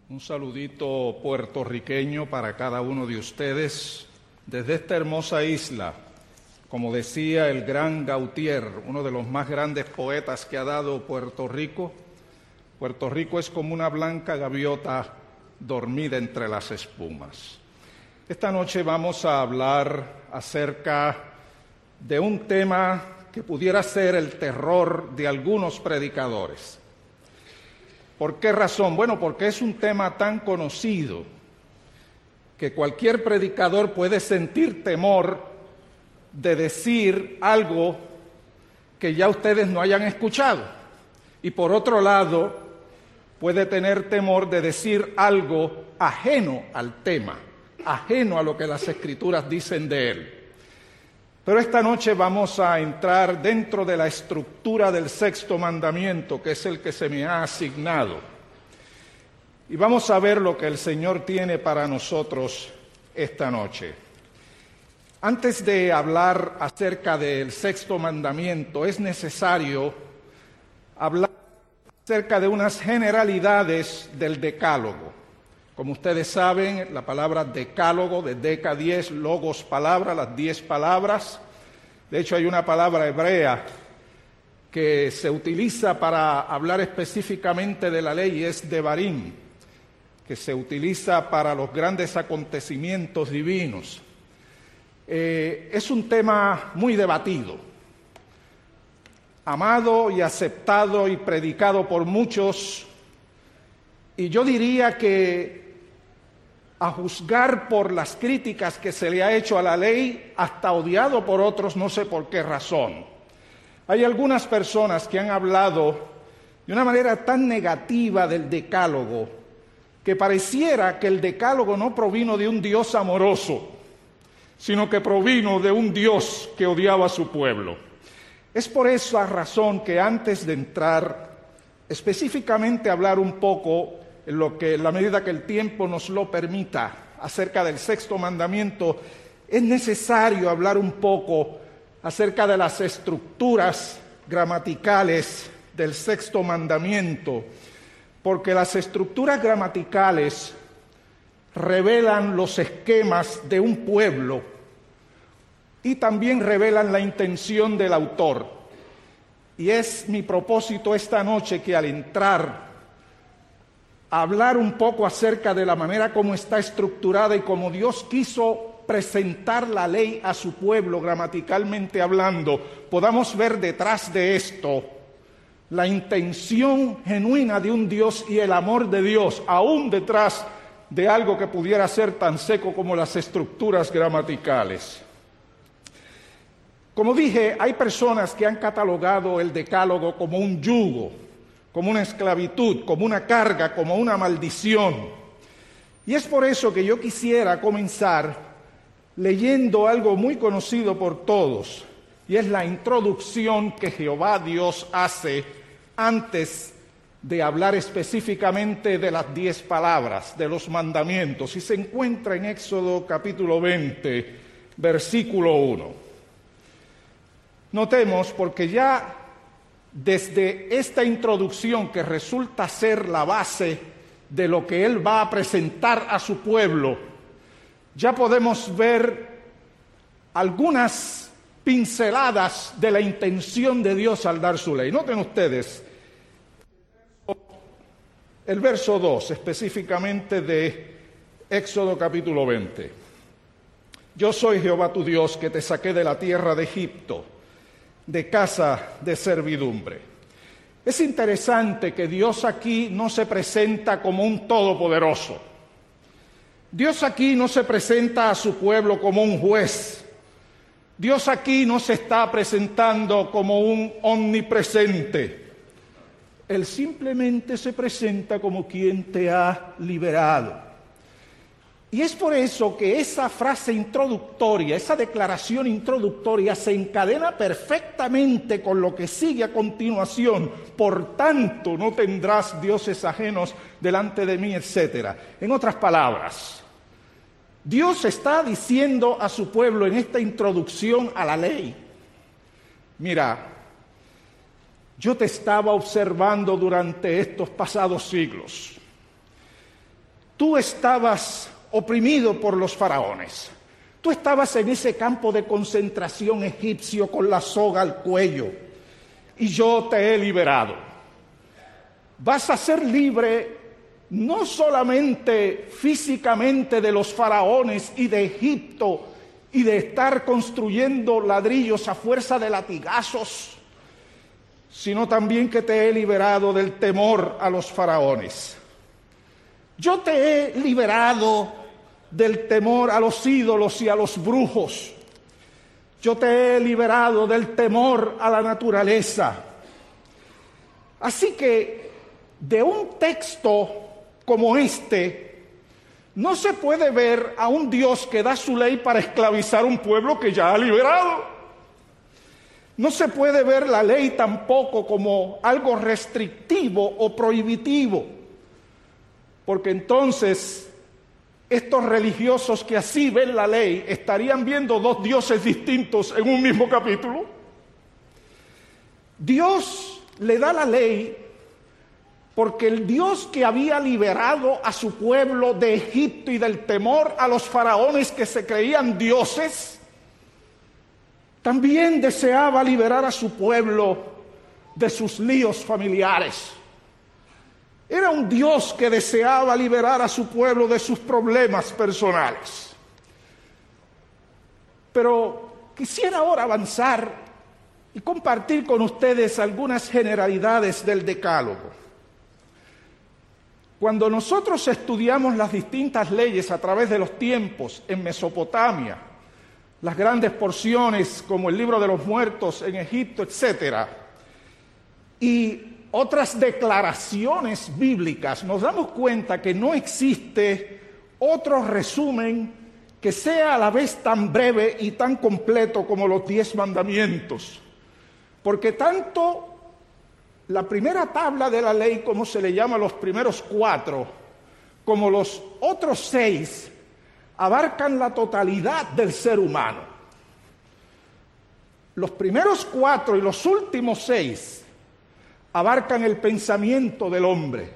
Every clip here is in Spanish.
Un saludito puertorriqueño para cada uno de ustedes desde esta hermosa isla. Como decía el gran Gautier, uno de los más grandes poetas que ha dado Puerto Rico es como una blanca gaviota dormida entre las espumas. Esta noche vamos a hablar acerca de un tema que pudiera ser el terror de algunos predicadores. ¿Por qué razón? Bueno, porque es un tema tan conocido que cualquier predicador puede sentir temor de decir algo que ya ustedes no hayan escuchado. Y por otro lado, puede tener temor de decir algo ajeno al tema, ajeno a lo que las Escrituras dicen de él. Pero esta noche vamos a entrar dentro de la estructura del sexto mandamiento, que es el que se me ha asignado. Y vamos a ver lo que el Señor tiene para nosotros esta noche. Antes de hablar acerca del sexto mandamiento, es necesario hablar acerca de unas generalidades del decálogo. Como ustedes saben, la palabra decálogo, de deca 10, logos palabra, las 10 palabras. De hecho, hay una palabra hebrea que se utiliza para hablar específicamente de la ley, y es devarim, que se utiliza para los grandes acontecimientos divinos. Es un tema muy debatido, amado y aceptado y predicado por muchos, y yo diría que a juzgar por las críticas que se le ha hecho a la ley, hasta odiado por otros, no sé por qué razón. Hay algunas personas que han hablado de una manera tan negativa del decálogo, que pareciera que el decálogo no provino de un Dios amoroso, sino que provino de un Dios que odiaba a su pueblo. Es por esa razón que antes de entrar específicamente a hablar un poco, en la medida que el tiempo nos lo permita, acerca del sexto mandamiento, es necesario hablar un poco acerca de las estructuras gramaticales del sexto mandamiento, porque las estructuras gramaticales revelan los esquemas de un pueblo y también revelan la intención del autor. Y es mi propósito esta noche que al entrar a hablar un poco acerca de la manera como está estructurada y como Dios quiso presentar la ley a su pueblo gramaticalmente hablando, podamos ver detrás de esto la intención genuina de un Dios y el amor de Dios, aún detrás de algo que pudiera ser tan seco como las estructuras gramaticales. Como dije, hay personas que han catalogado el decálogo como un yugo, como una esclavitud, como una carga, como una maldición. Y es por eso que yo quisiera comenzar leyendo algo muy conocido por todos, y es la introducción que Jehová Dios hace antes de hablar específicamente de las 10 palabras, de los mandamientos, y se encuentra en Éxodo capítulo 20, versículo 1. Notemos, porque ya desde esta introducción, que resulta ser la base de lo que Él va a presentar a su pueblo, ya podemos ver algunas pinceladas de la intención de Dios al dar su ley. Noten ustedes el verso 2, específicamente de Éxodo capítulo 20. Yo soy Jehová tu Dios, que te saqué de la tierra de Egipto, de casa de servidumbre. Es interesante que Dios aquí no se presenta como un todopoderoso. Dios aquí no se presenta a su pueblo como un juez. Dios aquí no se está presentando como un omnipresente. Él simplemente se presenta como quien te ha liberado. Y es por eso que esa frase introductoria, esa declaración introductoria se encadena perfectamente con lo que sigue a continuación. Por tanto, no tendrás dioses ajenos delante de mí, etc. En otras palabras, Dios está diciendo a su pueblo en esta introducción a la ley: mira, yo te estaba observando durante estos pasados siglos. tú estabas oprimido por los faraones. Tú estabas en ese campo de concentración egipcio con la soga al cuello, y yo te he liberado. Vas a ser libre no solamente físicamente de los faraones y de Egipto y de estar construyendo ladrillos a fuerza de latigazos, sino también que te he liberado del temor a los faraones. Yo te he liberado del temor a los ídolos y a los brujos. Yo te he liberado del temor a la naturaleza. Así que de un texto como este, no se puede ver a un Dios que da su ley para esclavizar a un pueblo que ya ha liberado. No se puede ver la ley tampoco como algo restrictivo o prohibitivo, porque entonces estos religiosos que así ven la ley estarían viendo dos dioses distintos en un mismo capítulo. Dios le da la ley porque el Dios que había liberado a su pueblo de Egipto y del temor a los faraones que se creían dioses, también deseaba liberar a su pueblo de sus líos familiares. Era un Dios que deseaba liberar a su pueblo de sus problemas personales. Pero quisiera ahora avanzar y compartir con ustedes algunas generalidades del Decálogo. Cuando nosotros estudiamos las distintas leyes a través de los tiempos en Mesopotamia, las grandes porciones como el Libro de los Muertos en Egipto, etc., y otras declaraciones bíblicas, nos damos cuenta que no existe otro resumen que sea a la vez tan breve y tan completo como los 10 mandamientos. Porque tanto la primera tabla de la ley, como se le llama los primeros 4, como los otros 6, abarcan la totalidad del ser humano. Los primeros 4 y los últimos 6 abarcan el pensamiento del hombre,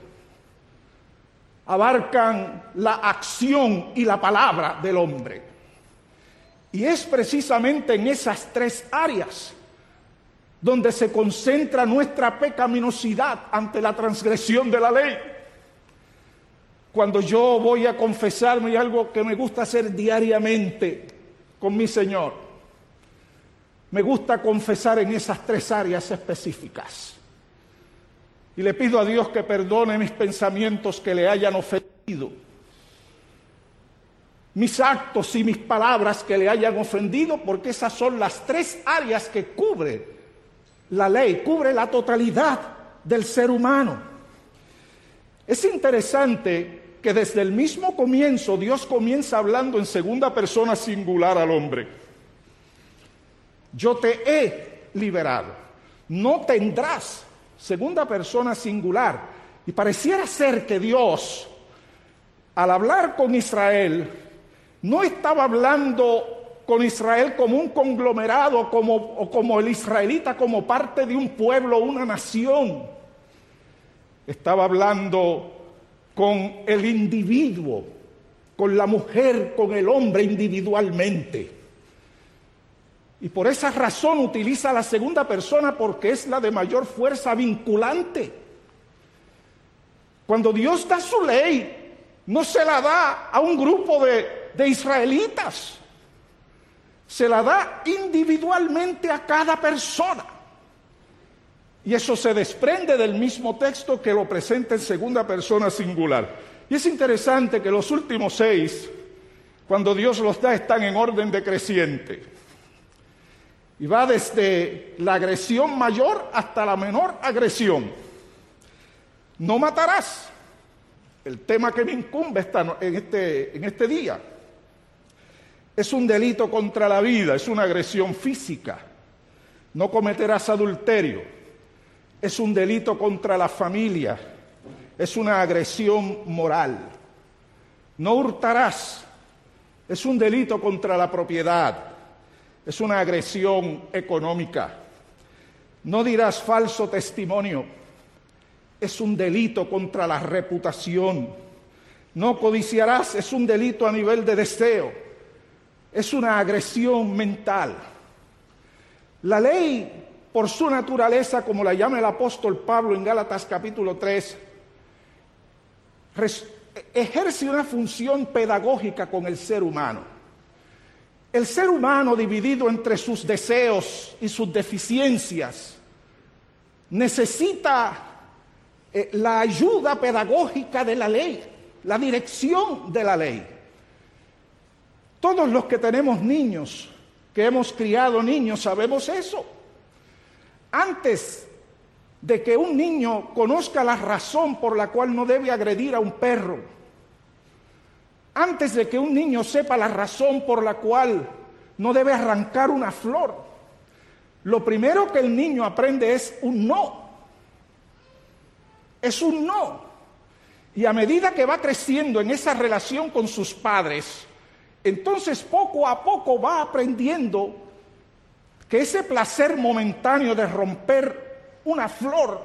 abarcan la acción y la palabra del hombre. Y es precisamente en esas 3 áreas donde se concentra nuestra pecaminosidad ante la transgresión de la ley. Cuando yo voy a confesarme, y algo que me gusta hacer diariamente con mi Señor, me gusta confesar en esas 3 áreas específicas. Y le pido a Dios que perdone mis pensamientos que le hayan ofendido, mis actos y mis palabras que le hayan ofendido, porque esas son las 3 áreas que cubre la ley, cubre la totalidad del ser humano. Es interesante que desde el mismo comienzo Dios comienza hablando en segunda persona singular al hombre. Yo te he liberado, no tendrás. Segunda persona singular. Y pareciera ser que Dios, al hablar con Israel, no estaba hablando con Israel como un conglomerado, como el israelita, como parte de un pueblo, una nación. Estaba hablando con el individuo, con la mujer, con el hombre individualmente. Y por esa razón utiliza la segunda persona, porque es la de mayor fuerza vinculante. Cuando Dios da su ley, no se la da a un grupo de israelitas, se la da individualmente a cada persona. Y eso se desprende del mismo texto que lo presenta en segunda persona singular. Y es interesante que los últimos 6, cuando Dios los da, están en orden decreciente. Y va desde la agresión mayor hasta la menor agresión. No matarás, el tema que me incumbe en este día. Es un delito contra la vida, es una agresión física. No cometerás adulterio, es un delito contra la familia, es una agresión moral. No hurtarás, es un delito contra la propiedad, es una agresión económica. No dirás falso testimonio, es un delito contra la reputación. No codiciarás es un delito a nivel de deseo, es una agresión mental. La ley, por su naturaleza, como la llama el apóstol Pablo en Gálatas capítulo 3, ejerce una función pedagógica con el ser humano. El ser humano, dividido entre sus deseos y sus deficiencias, necesita la ayuda pedagógica de la ley, la dirección de la ley. Todos los que tenemos niños, que hemos criado niños, sabemos eso. Antes de que un niño conozca la razón por la cual no debe agredir a un perro, antes de que un niño sepa la razón por la cual no debe arrancar una flor, lo primero que el niño aprende es un no. Es un no. Y a medida que va creciendo en esa relación con sus padres, entonces poco a poco va aprendiendo que ese placer momentáneo de romper una flor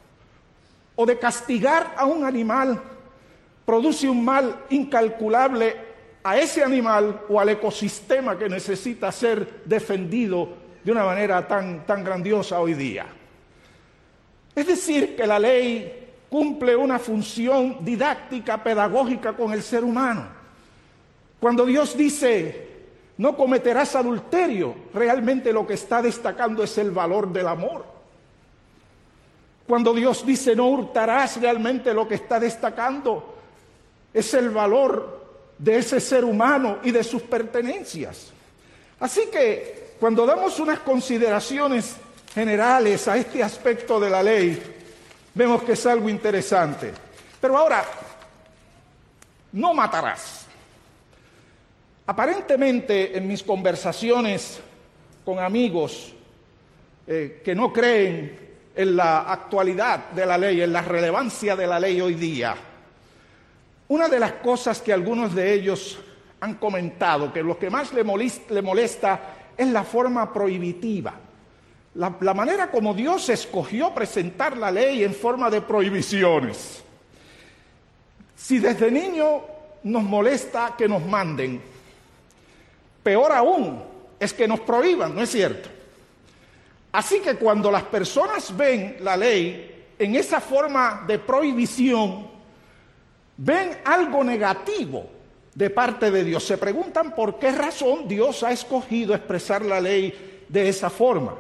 o de castigar a un animal produce un mal incalculable a ese animal o al ecosistema que necesita ser defendido de una manera tan grandiosa hoy día. Es decir, que la ley cumple una función didáctica, pedagógica con el ser humano. Cuando Dios dice, no cometerás adulterio, realmente lo que está destacando es el valor del amor. Cuando Dios dice, no hurtarás, realmente lo que está destacando es el valor de ese ser humano y de sus pertenencias. Así que, cuando damos unas consideraciones generales a este aspecto de la ley, vemos que es algo interesante. Pero ahora, no matarás. Aparentemente, en mis conversaciones con amigos que no creen en la actualidad de la ley, en la relevancia de la ley hoy día, una de las cosas que algunos de ellos han comentado, que lo que más le molesta es la forma prohibitiva. La manera como Dios escogió presentar la ley en forma de prohibiciones. Si desde niño nos molesta que nos manden, peor aún es que nos prohíban, ¿no es cierto? Así que cuando las personas ven la ley en esa forma de prohibición, ven algo negativo de parte de Dios. Se preguntan por qué razón Dios ha escogido expresar la ley de esa forma.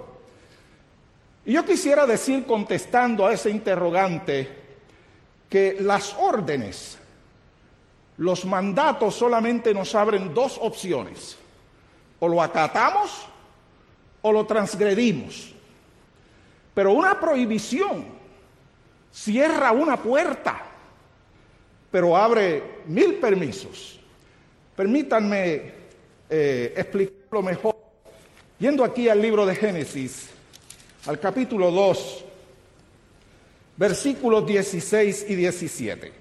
Y yo quisiera decir, contestando a ese interrogante, que las órdenes, los mandatos solamente nos abren dos opciones: o lo acatamos o lo transgredimos. Pero una prohibición cierra una puerta, pero abre 1000 permisos. Permítanme explicarlo mejor. Yendo aquí al libro de Génesis, al capítulo 2, versículos 16 y 17.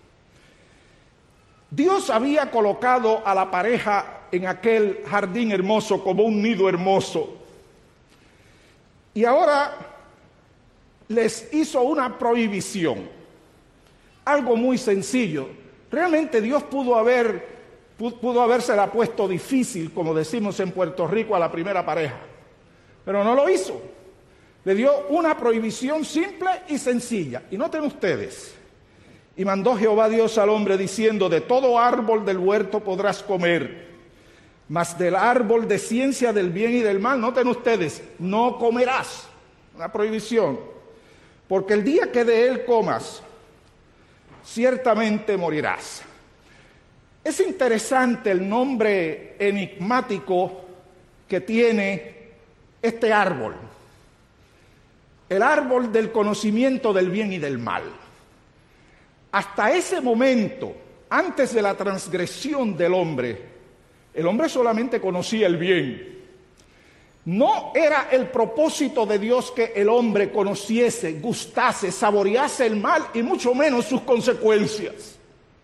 Dios había colocado a la pareja en aquel jardín hermoso como un nido hermoso. Y ahora les hizo una prohibición. Algo muy sencillo. Realmente Dios pudo habérsela puesto difícil, como decimos en Puerto Rico, a la primera pareja. Pero no lo hizo. Le dio una prohibición simple y sencilla. Y noten ustedes. Y mandó Jehová Dios al hombre diciendo: de todo árbol del huerto podrás comer, mas del árbol de ciencia del bien y del mal, noten ustedes, no comerás. Una prohibición. Porque el día que de él comas, ciertamente morirás. Es interesante el nombre enigmático que tiene este árbol. El árbol del conocimiento del bien y del mal. Hasta ese momento, antes de la transgresión del hombre, el hombre solamente conocía el bien. No era el propósito de Dios que el hombre conociese, gustase, saborease el mal y mucho menos sus consecuencias.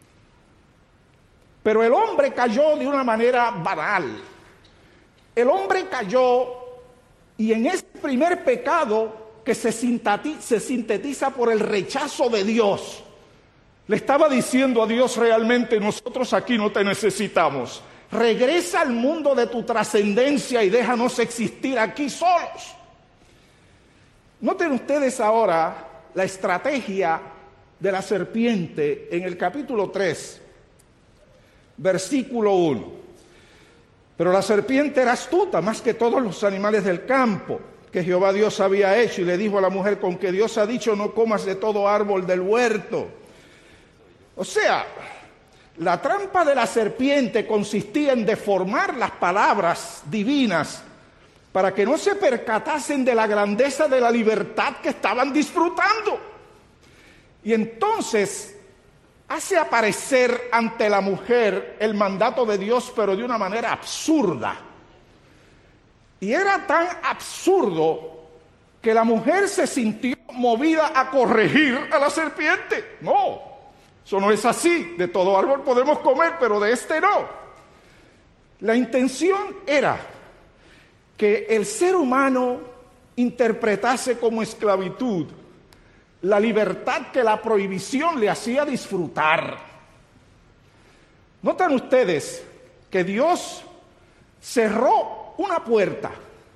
Pero el hombre cayó de una manera banal. El hombre cayó y en ese primer pecado que se sintetiza por el rechazo de Dios, Le estaba diciendo a Dios realmente: nosotros aquí no te necesitamos. Regresa al mundo de tu trascendencia y déjanos existir aquí solos. Noten ustedes ahora la estrategia de la serpiente en el capítulo 3, versículo 1. Pero la serpiente era astuta más que todos los animales del campo que Jehová Dios había hecho, y le dijo a la mujer: con que Dios ha dicho, no comas de todo árbol del huerto. O sea, la trampa de la serpiente consistía en deformar las palabras divinas para que no se percatasen de la grandeza de la libertad que estaban disfrutando. Y entonces hace aparecer ante la mujer el mandato de Dios, pero de una manera absurda. Y era tan absurdo que la mujer se sintió movida a corregir a la serpiente. No, eso no es así. De todo árbol podemos comer, pero de este no. La intención era que el ser humano interpretase como esclavitud la libertad que la prohibición le hacía disfrutar. Notan ustedes que Dios cerró una puerta,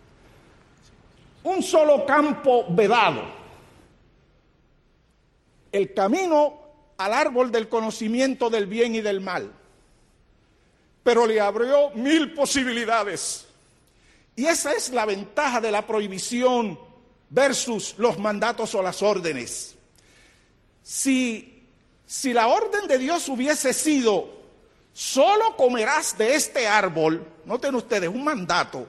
un solo campo vedado, el camino al árbol del conocimiento del bien y del mal, pero le abrió 1000 posibilidades. Y esa es la ventaja de la prohibición versus los mandatos o las órdenes. Si la orden de Dios hubiese sido: solo comerás de este árbol, noten ustedes, un mandato,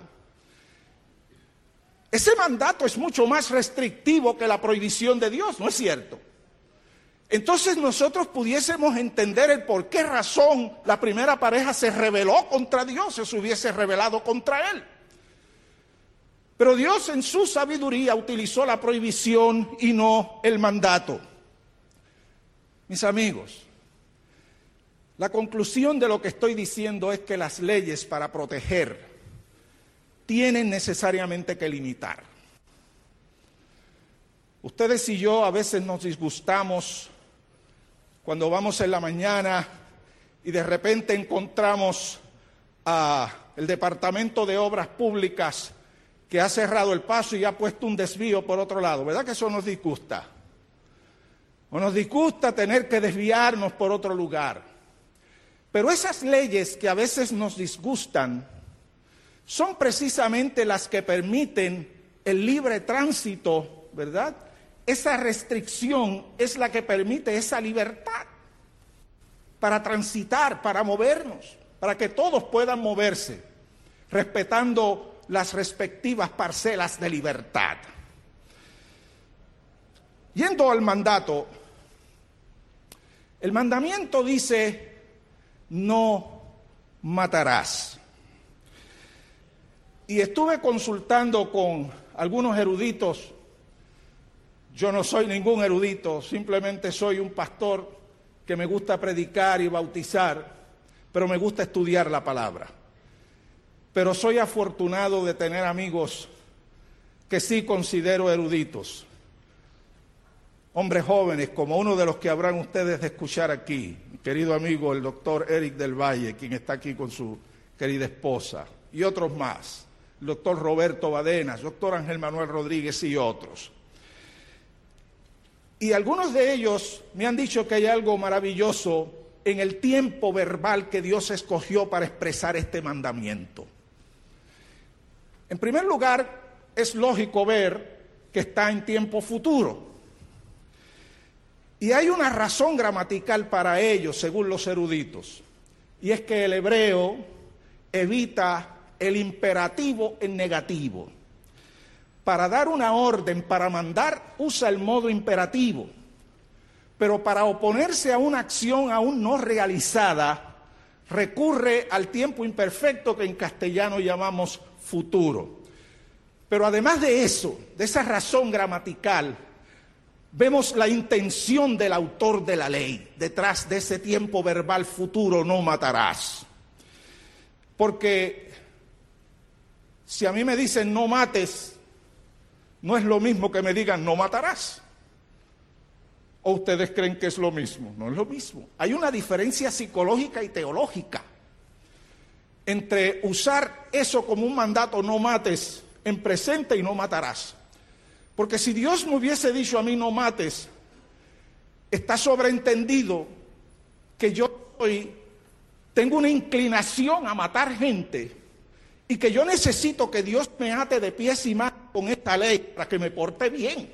ese mandato es mucho más restrictivo que la prohibición de Dios, ¿no es cierto? Entonces nosotros pudiésemos entender el por qué razón la primera pareja se rebeló contra Dios, o se hubiese rebelado contra Él. Pero Dios en su sabiduría utilizó la prohibición y no el mandato. Mis amigos, la conclusión de lo que estoy diciendo es que las leyes para proteger tienen necesariamente que limitar. Ustedes y yo a veces nos disgustamos cuando vamos en la mañana y de repente encontramos el Departamento de Obras Públicas que ha cerrado el paso y ha puesto un desvío por otro lado. ¿Verdad que eso nos disgusta? O nos disgusta tener que desviarnos por otro lugar. Pero esas leyes que a veces nos disgustan son precisamente las que permiten el libre tránsito, ¿verdad? Esa restricción es la que permite esa libertad para transitar, para movernos, para que todos puedan moverse, respetando las respectivas parcelas de libertad. Yendo al mandato, el mandamiento dice: no matarás. Y estuve consultando con algunos eruditos. Yo no soy ningún erudito, simplemente soy un pastor que me gusta predicar y bautizar, pero me gusta estudiar la palabra. Pero soy afortunado de tener amigos que sí considero eruditos. Hombres jóvenes, como uno de los que habrán ustedes de escuchar aquí, mi querido amigo el doctor Eric del Valle, quien está aquí con su querida esposa, y otros más, el doctor Roberto Badenas, doctor Ángel Manuel Rodríguez y otros. Y algunos de ellos me han dicho que hay algo maravilloso en el tiempo verbal que Dios escogió para expresar este mandamiento. En primer lugar, es lógico ver que está en tiempo futuro. Y hay una razón gramatical para ello, según los eruditos. Y es que el hebreo evita el imperativo en negativo. Para dar una orden, para mandar, usa el modo imperativo. Pero para oponerse a una acción aún no realizada, recurre al tiempo imperfecto que en castellano llamamos futuro. Pero además de eso, de esa razón gramatical, vemos la intención del autor de la ley detrás de ese tiempo verbal futuro: no matarás. Porque si a mí me dicen no mates, no es lo mismo que me digan no matarás. ¿O ustedes creen que es lo mismo? No es lo mismo. Hay una diferencia psicológica y teológica entre usar eso como un mandato, no mates, en presente y no matarás. Porque si Dios me hubiese dicho a mí no mates, está sobreentendido que yo tengo una inclinación a matar gente y que yo necesito que Dios me ate de pies y manos con esta ley para que me porte bien.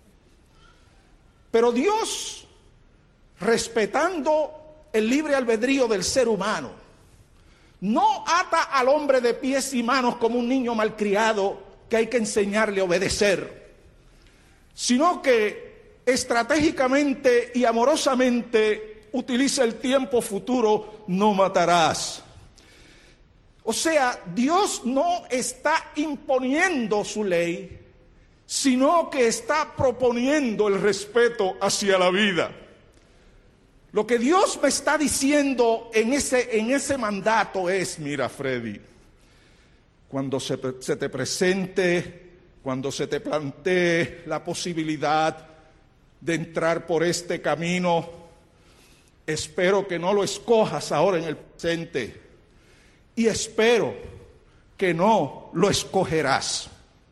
Pero Dios, respetando el libre albedrío del ser humano, no ata al hombre de pies y manos como un niño malcriado que hay que enseñarle a obedecer, sino que estratégicamente y amorosamente utiliza el tiempo futuro, no matarás. O sea, Dios no está imponiendo su ley, sino que está proponiendo el respeto hacia la vida. Lo que Dios me está diciendo en ese mandato es, mira, Freddy, cuando se te presente, cuando se te plantee la posibilidad de entrar por este camino, espero que no lo escojas ahora en el presente y espero que no lo escogerás.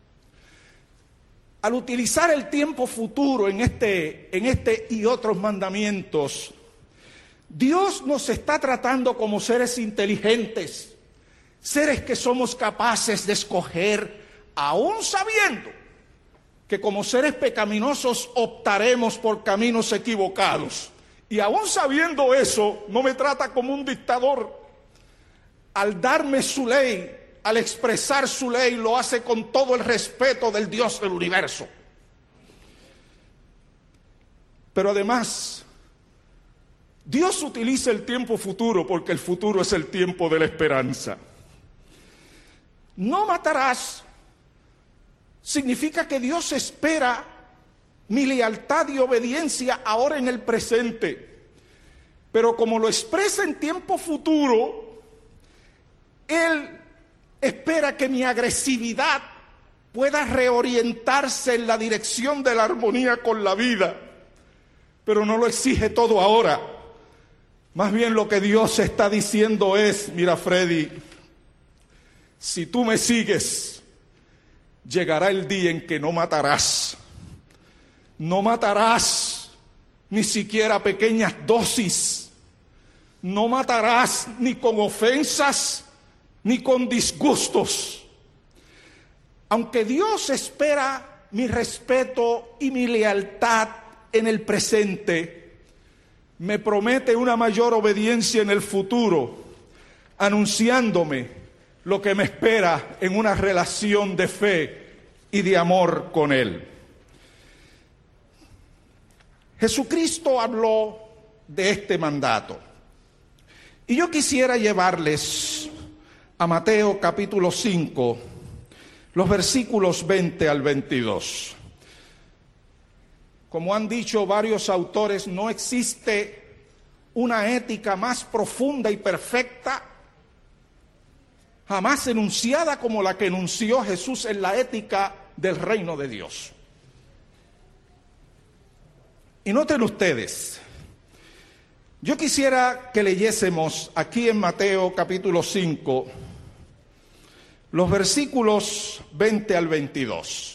Al utilizar el tiempo futuro en este y otros mandamientos, Dios nos está tratando como seres inteligentes, seres que somos capaces de escoger, aún sabiendo que como seres pecaminosos optaremos por caminos equivocados. Y aún sabiendo eso, no me trata como un dictador. Al darme su ley, al expresar su ley, lo hace con todo el respeto del Dios del universo. Pero además, Dios utiliza el tiempo futuro porque el futuro es el tiempo de la esperanza. No matarás significa que Dios espera mi lealtad y obediencia ahora en el presente. Pero como lo expresa en tiempo futuro, Él espera que mi agresividad pueda reorientarse en la dirección de la armonía con la vida, pero no lo exige todo ahora. Más bien lo que Dios está diciendo es, mira, Freddy, si tú me sigues, llegará el día en que no matarás. No matarás ni siquiera pequeñas dosis. No matarás ni con ofensas ni con disgustos. Aunque Dios espera mi respeto y mi lealtad en el presente, me promete una mayor obediencia en el futuro, anunciándome lo que me espera en una relación de fe y de amor con Él. Jesucristo habló de este mandato. Y yo quisiera llevarles a Mateo capítulo 5, los versículos 20 al 22. Como han dicho varios autores, no existe una ética más profunda y perfecta jamás enunciada como la que enunció Jesús en la ética del reino de Dios. Y noten ustedes, yo quisiera que leyésemos aquí en Mateo capítulo 5, los versículos 20 al 22.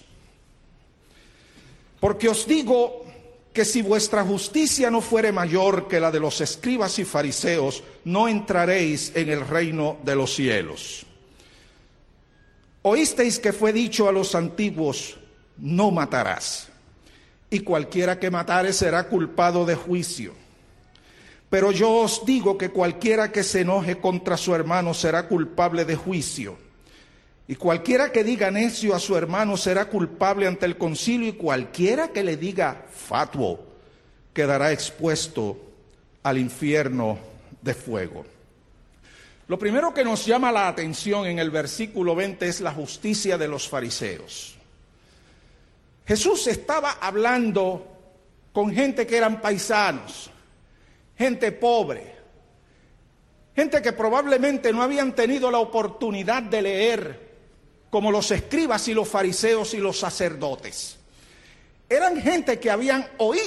Porque os digo que si vuestra justicia no fuere mayor que la de los escribas y fariseos, no entraréis en el reino de los cielos. Oísteis que fue dicho a los antiguos, no matarás, y cualquiera que matare será culpado de juicio. Pero yo os digo que cualquiera que se enoje contra su hermano será culpable de juicio. Y cualquiera que diga necio a su hermano será culpable ante el concilio, y cualquiera que le diga fatuo quedará expuesto al infierno de fuego. Lo primero que nos llama la atención en el versículo 20 es la justicia de los fariseos. Jesús estaba hablando con gente que eran paisanos, gente pobre, gente que probablemente no habían tenido la oportunidad de leer como los escribas y los fariseos y los sacerdotes. Eran gente que habían oído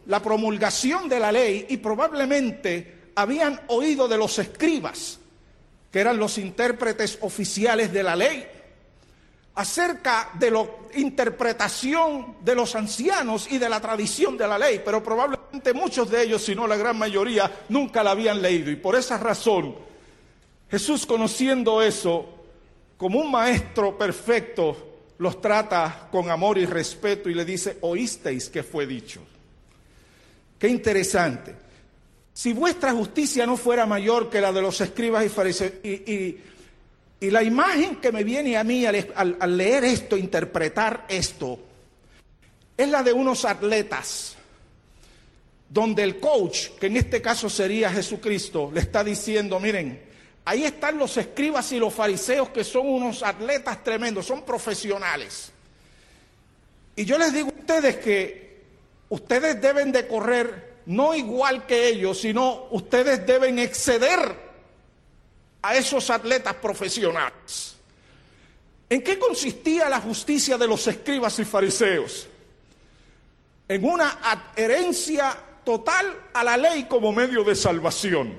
la promulgación de la ley y probablemente habían oído de los escribas, que eran los intérpretes oficiales de la ley, acerca de la interpretación de los ancianos y de la tradición de la ley, pero probablemente muchos de ellos, si no la gran mayoría, nunca la habían leído. Y por esa razón, Jesús, conociendo eso, como un maestro perfecto, los trata con amor y respeto y le dice: oísteis que fue dicho. Qué interesante. Si vuestra justicia no fuera mayor que la de los escribas y fariseos, y la imagen que me viene a mí al leer esto, interpretar esto, es la de unos atletas, donde el coach, que en este caso sería Jesucristo, le está diciendo: miren, ahí están los escribas y los fariseos, que son unos atletas tremendos, son profesionales. Y yo les digo a ustedes que ustedes deben de correr no igual que ellos, sino ustedes deben exceder a esos atletas profesionales. ¿En qué consistía la justicia de los escribas y fariseos? En una adherencia total a la ley como medio de salvación.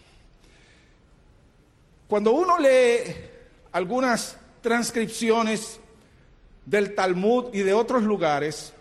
Cuando uno lee algunas transcripciones del Talmud y de otros lugares,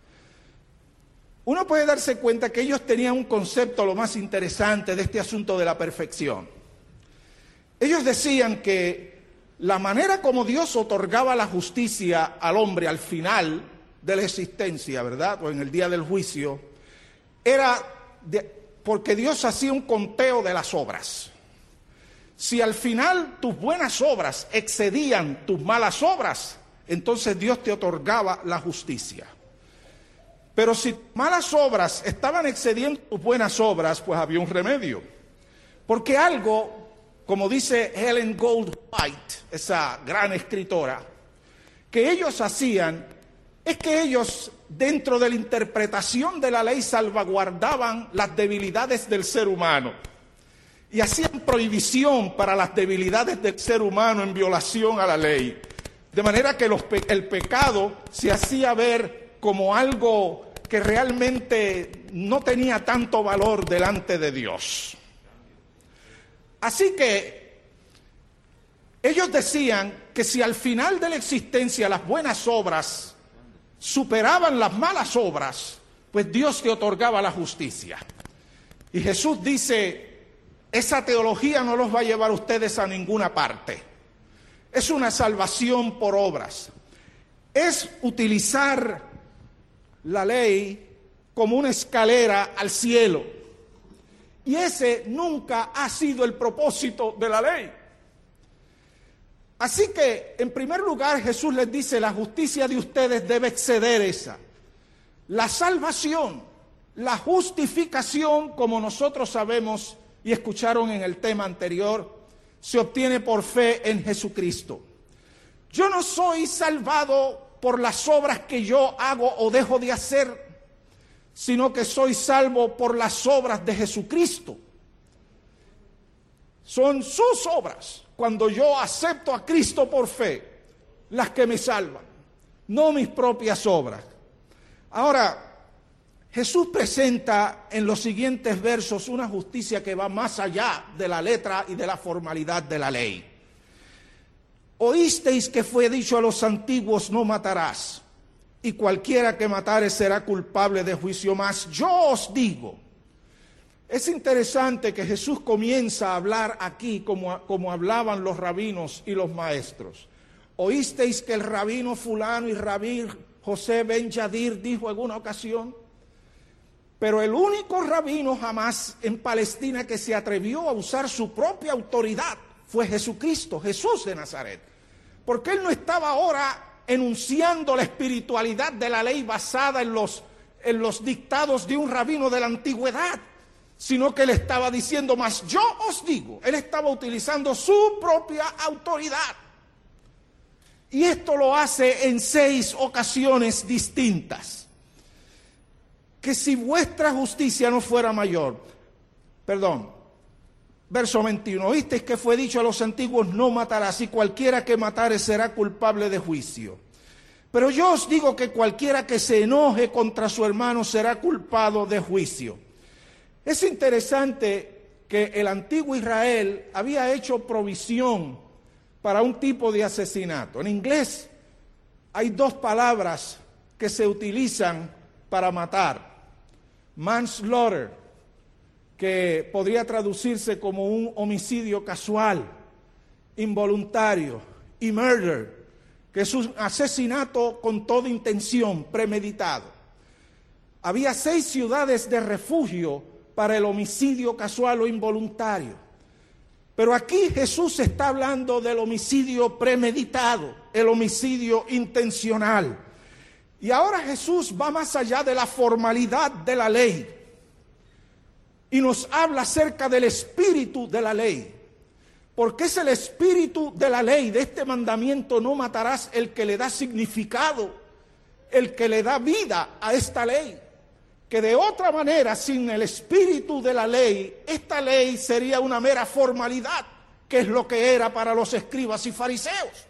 uno puede darse cuenta que ellos tenían un concepto lo más interesante de este asunto de la perfección. Ellos decían que la manera como Dios otorgaba la justicia al hombre al final de la existencia, ¿verdad?, o en el día del juicio, era porque Dios hacía un conteo de las obras. Si al final tus buenas obras excedían tus malas obras, entonces Dios te otorgaba la justicia. Pero si malas obras estaban excediendo tus buenas obras, pues había un remedio. Porque algo, como dice Ellen Goldwhite, esa gran escritora, que ellos hacían es que ellos, dentro de la interpretación de la ley, salvaguardaban las debilidades del ser humano y hacían prohibición para las debilidades del ser humano en violación a la ley. De manera que el pecado se hacía ver como algo que realmente no tenía tanto valor delante de Dios. Así que ellos decían que si al final de la existencia las buenas obras superaban las malas obras, pues Dios te otorgaba la justicia. Y Jesús dice: esa teología no los va a llevar a ustedes a ninguna parte. Es una salvación por obras. Es utilizar la ley como una escalera al cielo. Y ese nunca ha sido el propósito de la ley. Así que, en primer lugar, Jesús les dice: la justicia de ustedes debe exceder esa. La salvación, la justificación, como nosotros sabemos y escucharon en el tema anterior, se obtiene por fe en Jesucristo. Yo no soy salvado por las obras que yo hago o dejo de hacer, sino que soy salvo por las obras de Jesucristo. Son sus obras, cuando yo acepto a Cristo por fe, las que me salvan, no mis propias obras. Ahora, Jesús presenta en los siguientes versos una justicia que va más allá de la letra y de la formalidad de la ley. Oísteis que fue dicho a los antiguos: no matarás, y cualquiera que matare será culpable de juicio. Mas yo os digo. Es interesante que Jesús comienza a hablar aquí como hablaban los rabinos y los maestros. Oísteis que el rabino fulano y rabí José ben Yadir dijo en una ocasión. Pero el único rabino jamás en Palestina que se atrevió a usar su propia autoridad fue Jesucristo, Jesús de Nazaret. Porque él no estaba ahora enunciando la espiritualidad de la ley basada en los dictados de un rabino de la antigüedad, sino que él estaba diciendo: mas yo os digo. Él estaba utilizando su propia autoridad. Y esto lo hace en 6 ocasiones distintas. Que si vuestra justicia no fuera mayor, verso 21, oísteis que fue dicho a los antiguos: no matarás, y cualquiera que matare será culpable de juicio. Pero yo os digo que cualquiera que se enoje contra su hermano será culpado de juicio. Es interesante que el antiguo Israel había hecho provisión para un tipo de asesinato. En inglés hay dos palabras que se utilizan para matar. Manslaughter, que podría traducirse como un homicidio casual, involuntario, y murder, que es un asesinato con toda intención, premeditado. Había 6 ciudades de refugio para el homicidio casual o involuntario. Pero aquí Jesús está hablando del homicidio premeditado, el homicidio intencional. Y ahora Jesús va más allá de la formalidad de la ley y nos habla acerca del espíritu de la ley. Porque es el espíritu de la ley, de este mandamiento, no matarás, el que le da significado, el que le da vida a esta ley. Que de otra manera, sin el espíritu de la ley, esta ley sería una mera formalidad, que es lo que era para los escribas y fariseos.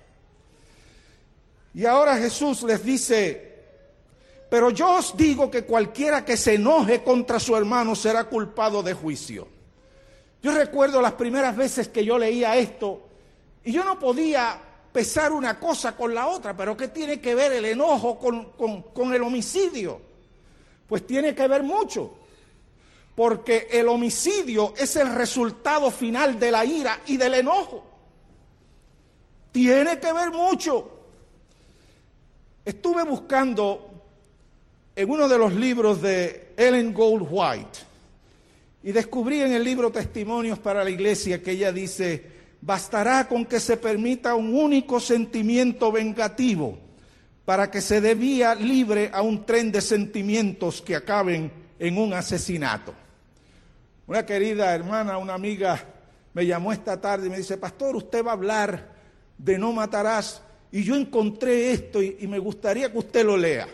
Y ahora Jesús les dice: pero yo os digo que cualquiera que se enoje contra su hermano será culpado de juicio. Yo recuerdo las primeras veces que yo leía esto y yo no podía pesar una cosa con la otra. ¿Pero qué tiene que ver el enojo con el homicidio? Pues tiene que ver mucho, porque el homicidio es el resultado final de la ira y del enojo. Tiene que ver mucho. Estuve buscando en uno de los libros de Ellen Goldwhite y descubrí en el libro Testimonios para la Iglesia que ella dice: bastará con que se permita un único sentimiento vengativo para que se dé vía libre a un tren de sentimientos que acaben en un asesinato. Una querida hermana, una amiga, me llamó esta tarde y me dice: pastor, usted va a hablar de no matarás, y yo encontré esto y me gustaría que usted lo lea.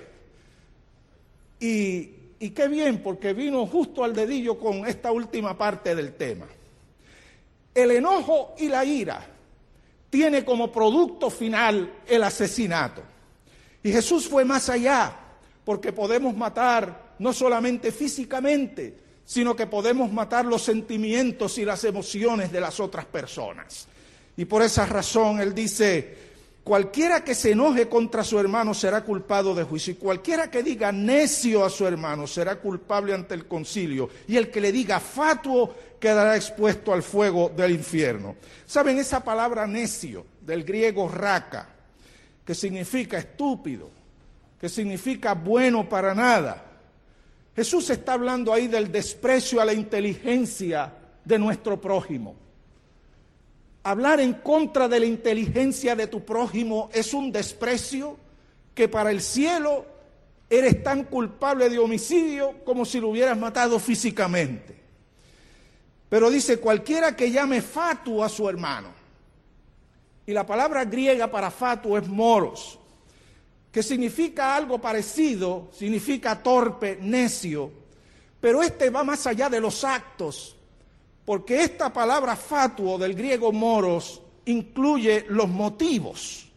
Y qué bien, porque vino justo al dedillo con esta última parte del tema. El enojo y la ira tiene como producto final el asesinato. Y Jesús fue más allá, porque podemos matar no solamente físicamente, sino que podemos matar los sentimientos y las emociones de las otras personas. Y por esa razón Él dice: cualquiera que se enoje contra su hermano será culpado de juicio, y cualquiera que diga necio a su hermano será culpable ante el concilio, y el que le diga fatuo quedará expuesto al fuego del infierno. ¿Saben? Esa palabra necio, del griego raka, que significa estúpido, que significa bueno para nada. Jesús está hablando ahí del desprecio a la inteligencia de nuestro prójimo. Hablar en contra de la inteligencia de tu prójimo es un desprecio que para el cielo eres tan culpable de homicidio como si lo hubieras matado físicamente. Pero dice: cualquiera que llame fatuo a su hermano. Y la palabra griega para fatuo es moros, que significa algo parecido, significa torpe, necio, pero este va más allá de los actos. Porque esta palabra fatuo del griego moros incluye los motivos.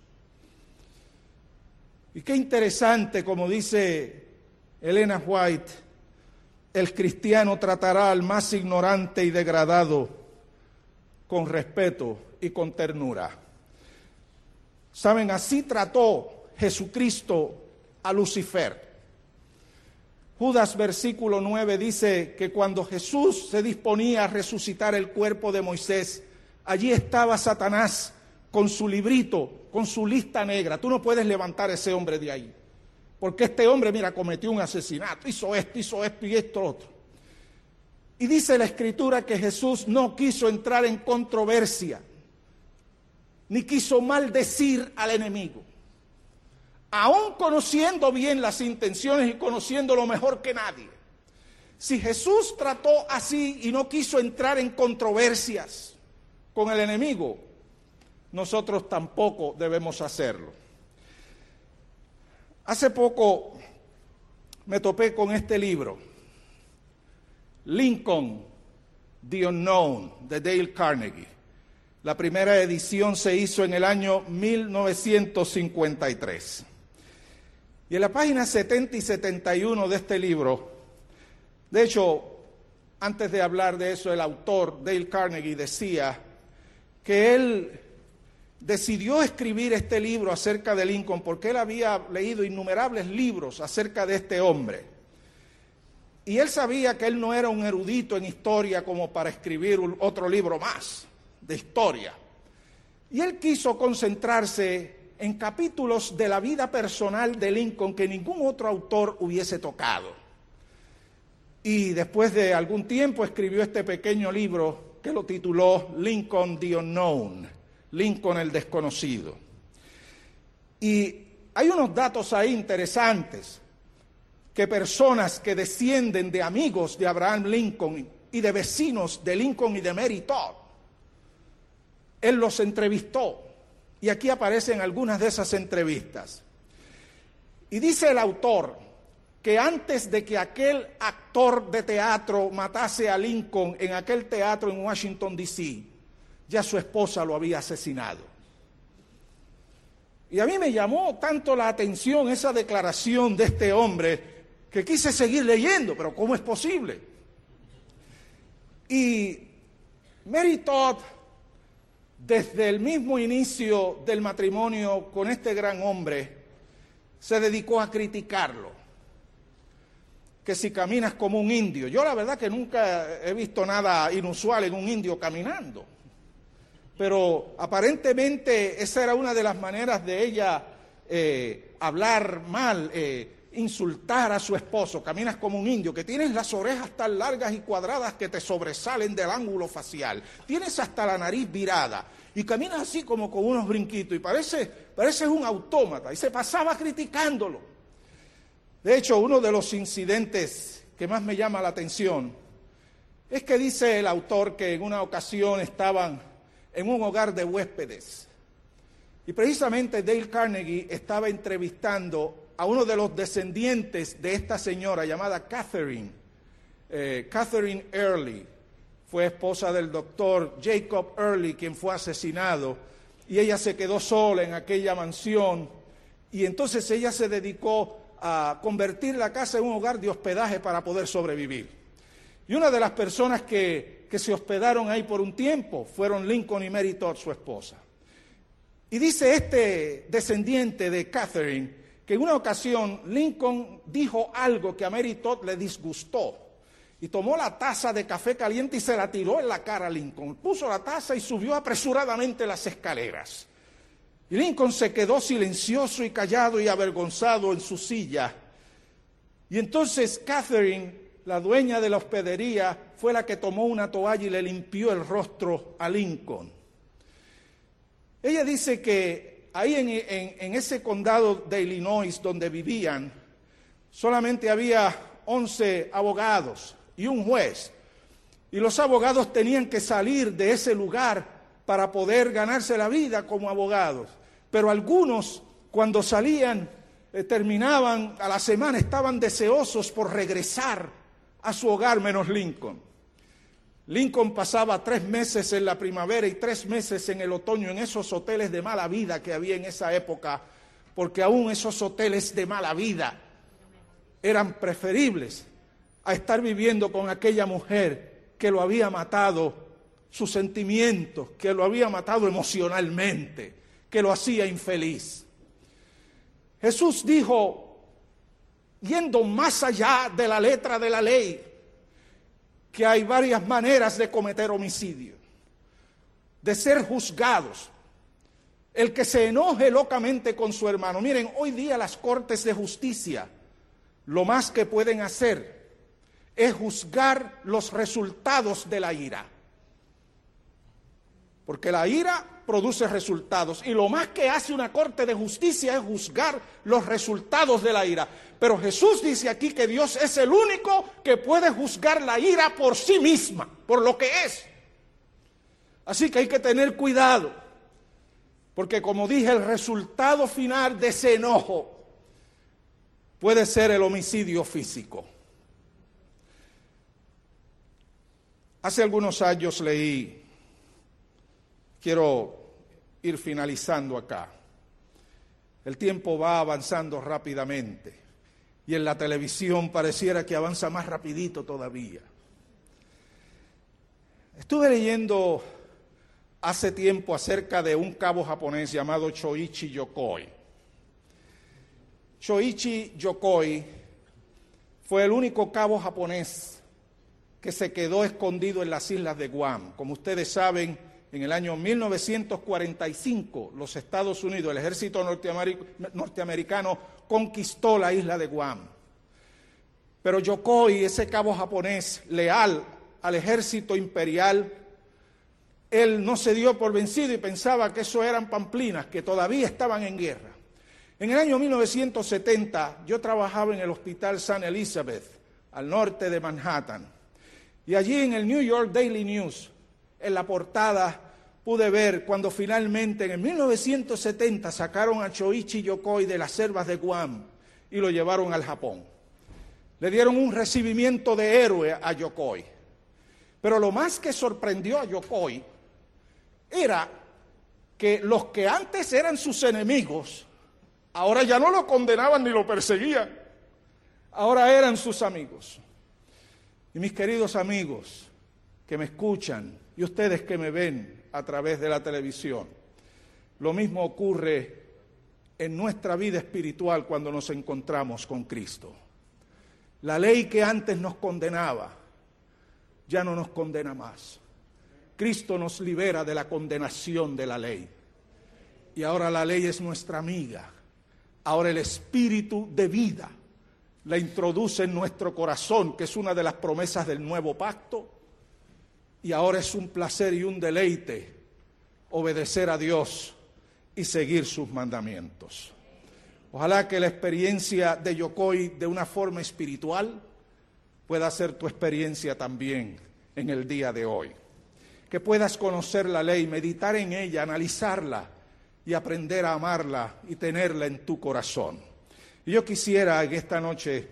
Y qué interesante, como dice Elena White, el cristiano tratará al más ignorante y degradado con respeto y con ternura. Saben, así trató Jesucristo a Lucifer. Judas versículo 9 dice que cuando Jesús se disponía a resucitar el cuerpo de Moisés, allí estaba Satanás con su librito, con su lista negra. Tú no puedes levantar a ese hombre de ahí, porque este hombre, mira, cometió un asesinato, hizo esto y esto otro. Y dice la Escritura que Jesús no quiso entrar en controversia, ni quiso maldecir al enemigo. Aún conociendo bien las intenciones y conociéndolo mejor que nadie. Si Jesús trató así y no quiso entrar en controversias con el enemigo, nosotros tampoco debemos hacerlo. Hace poco me topé con este libro, Lincoln, The Unknown, de Dale Carnegie. La primera edición se hizo en el año 1953. Y en la página 70 y 71 de este libro, de hecho, antes de hablar de eso, el autor, Dale Carnegie, decía que él decidió escribir este libro acerca de Lincoln porque él había leído innumerables libros acerca de este hombre. Y él sabía que él no era un erudito en historia como para escribir otro libro más de historia. Y él quiso concentrarse en capítulos de la vida personal de Lincoln que ningún otro autor hubiese tocado. Y después de algún tiempo escribió este pequeño libro que lo tituló Lincoln the Unknown, Lincoln el desconocido. Y hay unos datos ahí interesantes, que personas que descienden de amigos de Abraham Lincoln y de vecinos de Lincoln y de Mary Todd, él los entrevistó. Y aquí aparecen algunas de esas entrevistas. Y dice el autor que antes de que aquel actor de teatro matase a Lincoln en aquel teatro en Washington, D.C., ya su esposa lo había asesinado. Y a mí me llamó tanto la atención esa declaración de este hombre que quise seguir leyendo, pero ¿cómo es posible? Y Mary Todd, desde el mismo inicio del matrimonio con este gran hombre, se dedicó a criticarlo. Que si caminas como un indio. Yo la verdad que nunca he visto nada inusual en un indio caminando. Pero aparentemente esa era una de las maneras de ella hablar mal, insultar a su esposo. Caminas como un indio, que tienes las orejas tan largas y cuadradas que te sobresalen del ángulo facial. Tienes hasta la nariz virada y caminas así como con unos brinquitos y pareces un autómata. Y se pasaba criticándolo. De hecho, uno de los incidentes que más me llama la atención es que dice el autor que en una ocasión estaban en un hogar de huéspedes. Y precisamente Dale Carnegie estaba entrevistando a uno de los descendientes de esta señora llamada Catherine Early. Fue esposa del doctor Jacob Early, quien fue asesinado, y ella se quedó sola en aquella mansión, y entonces ella se dedicó a convertir la casa en un hogar de hospedaje para poder sobrevivir. Y una de las personas que se hospedaron ahí por un tiempo fueron Lincoln y Mary Todd, su esposa. Y dice este descendiente de Catherine que en una ocasión Lincoln dijo algo que a Mary Todd le disgustó y tomó la taza de café caliente y se la tiró en la cara a Lincoln. Puso la taza y subió apresuradamente las escaleras. Y Lincoln se quedó silencioso y callado y avergonzado en su silla. Y entonces Catherine, la dueña de la hospedería, fue la que tomó una toalla y le limpió el rostro a Lincoln. Ella dice que ahí en ese condado de Illinois donde vivían, solamente había 11 abogados y un juez. Y los abogados tenían que salir de ese lugar para poder ganarse la vida como abogados. Pero algunos, cuando salían, terminaban a la semana, estaban deseosos por regresar a su hogar, menos Lincoln. Lincoln pasaba 3 meses en la primavera y 3 meses en el otoño en esos hoteles de mala vida que había en esa época, porque aún esos hoteles de mala vida eran preferibles a estar viviendo con aquella mujer que lo había matado sus sentimientos, que lo había matado emocionalmente, que lo hacía infeliz. Jesús dijo, yendo más allá de la letra de la ley, que hay varias maneras de cometer homicidio, de ser juzgados. El que se enoje locamente con su hermano. Miren, hoy día las cortes de justicia, lo más que pueden hacer es juzgar los resultados de la ira. Porque la ira produce resultados y lo más que hace una corte de justicia es juzgar los resultados de la ira. Pero Jesús dice aquí que Dios es el único que puede juzgar la ira por sí misma, por lo que es. Así que hay que tener cuidado, porque como dije, el resultado final de ese enojo puede ser el homicidio físico. Hace algunos años leí, quiero ir finalizando acá, El tiempo va avanzando rápidamente y en la televisión pareciera que avanza más rapidito todavía. Estuve leyendo hace tiempo acerca de un cabo japonés llamado Shoichi Yokoi. Shoichi Yokoi fue el único cabo japonés que se quedó escondido en las islas de Guam. Como ustedes saben, en el año 1945, los Estados Unidos, el ejército norteamericano, conquistó la isla de Guam. Pero Yokoi, ese cabo japonés leal al ejército imperial, él no se dio por vencido y pensaba que eso eran pamplinas, que todavía estaban en guerra. En el año 1970, yo trabajaba en el Hospital St. Elizabeth, al norte de Manhattan. Y allí en el New York Daily News, en la portada, pude ver cuando finalmente en el 1970 sacaron a Shoichi Yokoi de las selvas de Guam y lo llevaron al Japón. Le dieron un recibimiento de héroe a Yokoi. Pero lo más que sorprendió a Yokoi era que los que antes eran sus enemigos, ahora ya no lo condenaban ni lo perseguían, ahora eran sus amigos. Y mis queridos amigos que me escuchan y ustedes que me ven a través de la televisión, lo mismo ocurre en nuestra vida espiritual cuando nos encontramos con Cristo. La ley que antes nos condenaba ya no nos condena más. Cristo nos libera de la condenación de la ley. Y ahora la ley es nuestra amiga. Ahora el espíritu de vida la introduce en nuestro corazón, que es una de las promesas del nuevo pacto. Y ahora es un placer y un deleite obedecer a Dios y seguir sus mandamientos. Ojalá que la experiencia de Yokoi de una forma espiritual pueda ser tu experiencia también en el día de hoy. Que puedas conocer la ley, meditar en ella, analizarla y aprender a amarla y tenerla en tu corazón. Y yo quisiera en esta noche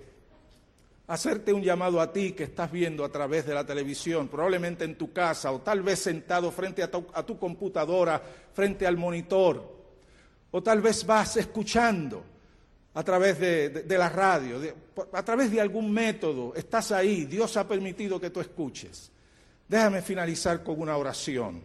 hacerte un llamado a ti que estás viendo a través de la televisión, probablemente en tu casa o tal vez sentado frente a tu computadora, frente al monitor, o tal vez vas escuchando a través de la radio, a través de algún método, estás ahí, Dios ha permitido que tú escuches. Déjame finalizar con una oración.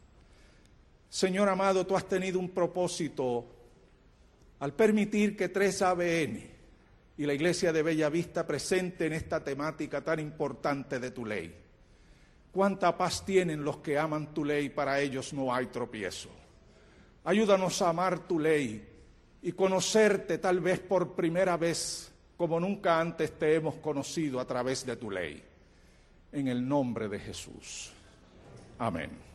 Señor amado, tú has tenido un propósito al permitir que 3ABN y la Iglesia de Bellavista presenten esta temática tan importante de tu ley. Cuánta paz tienen los que aman tu ley, para ellos no hay tropiezo. Ayúdanos a amar tu ley y conocerte tal vez por primera vez como nunca antes te hemos conocido a través de tu ley. En el nombre de Jesús. Amén.